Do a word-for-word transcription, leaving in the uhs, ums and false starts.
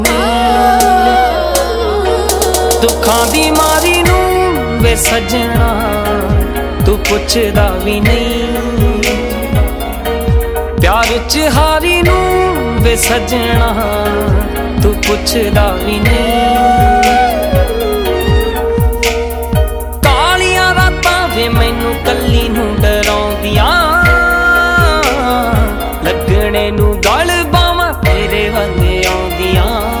ਦੁੱਖਾਂ ਦੀ ਮਾਰੀ ਨੂੰ ਵੇ ਸੱਜਣਾ ਤੂੰ ਪੁੱਛਦਾ ਵੀ ਨਹੀਂ, ਪਿਆਰ ਚ ਹਾਰੀ ਨੂੰ ਵੇ ਸੱਜਣਾ ਤੂੰ ਪੁੱਛਦਾ ਵੀ ਨਹੀਂ।